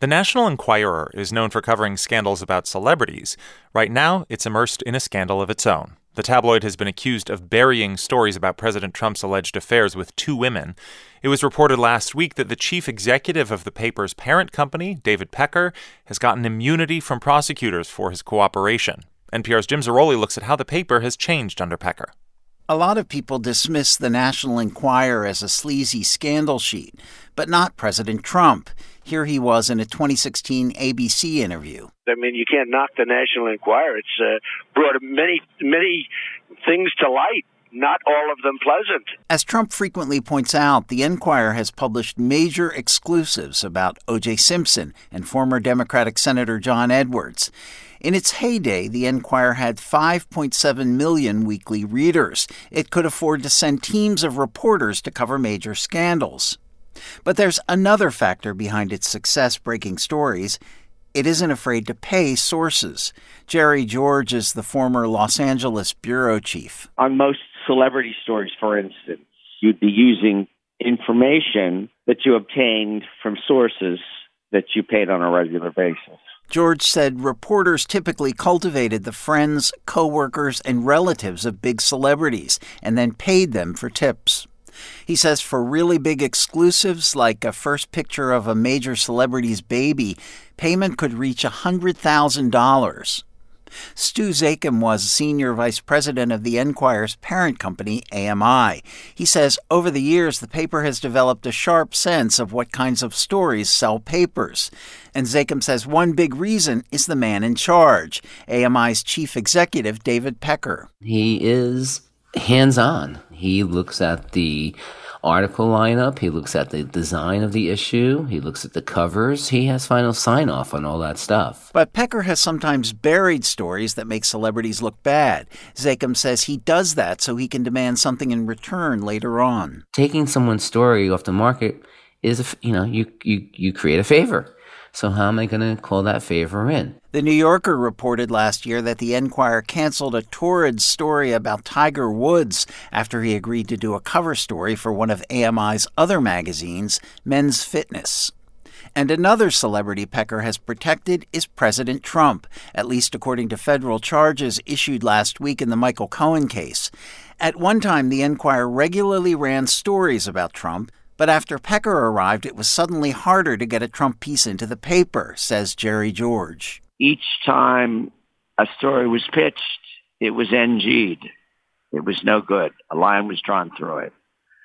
The National Enquirer is known for covering scandals about celebrities. Right now, it's immersed in a scandal of its own. The tabloid has been accused of burying stories about President Trump's alleged affairs with two women. It was reported last week that the chief executive of the paper's parent company, David Pecker, has gotten immunity from prosecutors for his cooperation. NPR's Jim Zarroli looks at how the paper has changed under Pecker. A lot of people dismiss the National Enquirer as a sleazy scandal sheet, but not President Trump. Here he was in a 2016 ABC interview. I mean, you can't knock the National Enquirer. It's brought many things to light, not all of them pleasant. As Trump frequently points out, the Enquirer has published major exclusives about O.J. Simpson and former Democratic Senator John Edwards. In its heyday, the Enquirer had 5.7 million weekly readers. It could afford to send teams of reporters to cover major scandals. But there's another factor behind its success breaking stories. It isn't afraid to pay sources. Jerry George is the former Los Angeles bureau chief. On most celebrity stories, for instance, you'd be using information that you obtained from sources that you paid on a regular basis. George said reporters typically cultivated the friends, coworkers, and relatives of big celebrities and then paid them for tips. He says for really big exclusives, like a first picture of a major celebrity's baby, payment could reach $100,000. Stu Zakim was senior vice president of the Enquirer's parent company, AMI. He says over the years, the paper has developed a sharp sense of what kinds of stories sell papers. And Zakim says one big reason is the man in charge, AMI's chief executive, David Pecker. He is hands-on. He looks at the article lineup. He looks at the design of the issue. He looks at the covers. He has final sign-off on all that stuff. But Pecker has sometimes buried stories that make celebrities look bad. Zakim says he does that so he can demand something in return later on. Taking someone's story off the market is, you create a favor. So how am I going to call that favor in? The New Yorker reported last year that the Enquirer canceled a torrid story about Tiger Woods after he agreed to do a cover story for one of AMI's other magazines, Men's Fitness. And another celebrity Pecker has protected is President Trump, at least according to federal charges issued last week in the Michael Cohen case. At one time, the Enquirer regularly ran stories about Trump, but after Pecker arrived, it was suddenly harder to get a Trump piece into the paper, says Jerry George. Each time a story was pitched, it was NG'd. It was no good. A line was drawn through it.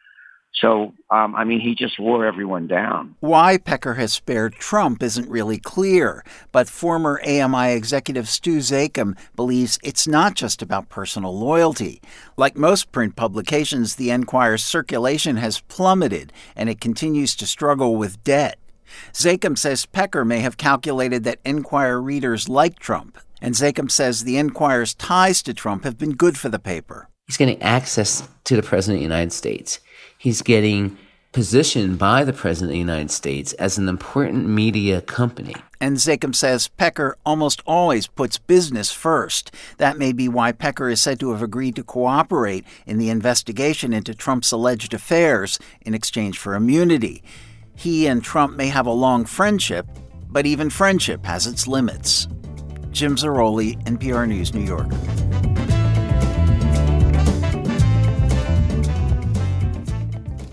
So, he just wore everyone down. Why Pecker has spared Trump isn't really clear, but former AMI executive Stu Zakim believes it's not just about personal loyalty. Like most print publications, the Enquirer's circulation has plummeted, and it continues to struggle with debt. Zakim says Pecker may have calculated that Enquirer readers like Trump, and Zakim says the Enquirer's ties to Trump have been good for the paper. He's getting access to the President of the United States. He's getting positioned by the President of the United States as an important media company. And Zakim says Pecker almost always puts business first. That may be why Pecker is said to have agreed to cooperate in the investigation into Trump's alleged affairs in exchange for immunity. He and Trump may have a long friendship, but even friendship has its limits. Jim Zarroli, NPR News, New York.